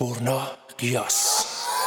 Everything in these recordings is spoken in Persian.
برنا قیاس.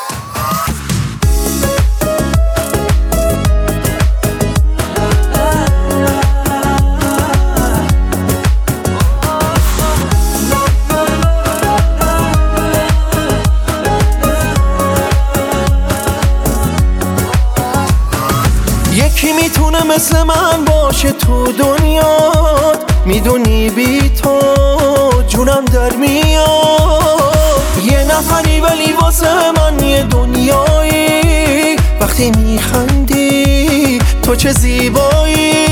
یکی میتونه مثل من باشه تو دنیات، میدونی بی تو جونم در میاد. یه نفری ولی واسه من یه دنیایی، وقتی میخندی تو چه زیبایی.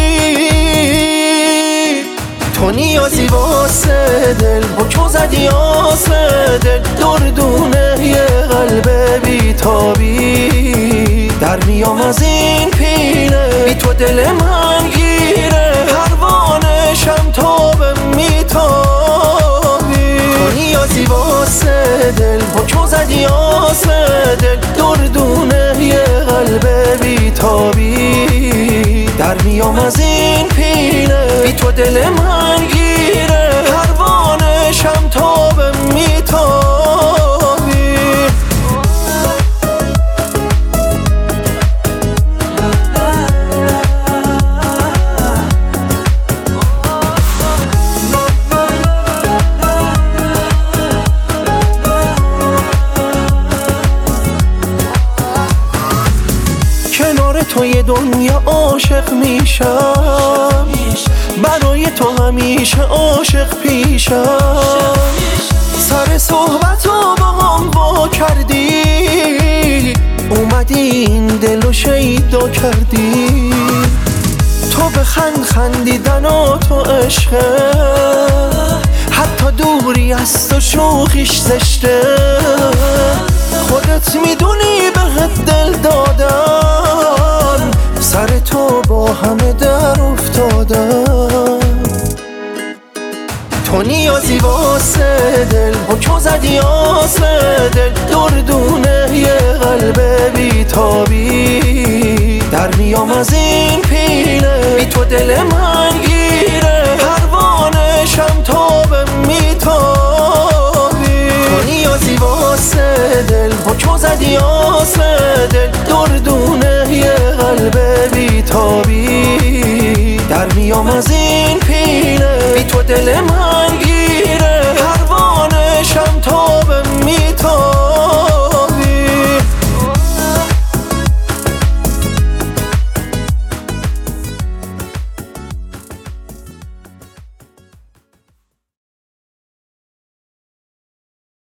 تو نیازی واسه دل، حکم زدی آسه دل، دردونه یه قلب بیتابی. در میام از این پینه، بی تو دل من گیره، پروانشم تابه میتابی. تو نیازی واسه دل، حکم زدی آسه دل، دردونه یه قلب بیتابی. در میام از این پینه، بی تو دل من گیره، پروانشم تابه میتابی. کنار تو یه دنیا عاشق میشم، برای تو همیشه عاشق پیشم. سر صحبتو با هم وا کردی، اومدی این دلو شیدا کردی. تو بخند خندیدن و تو عشقه، حتی دوری از تو شوخیش زشته. خودت میدونی بهت دل دادم، سر تو با همه در افتادم. تو نیازی واسه دل، حکم زدی آسه دل، دردونه یه قلب بیتابی. در میام از این پینه، بی تو دل من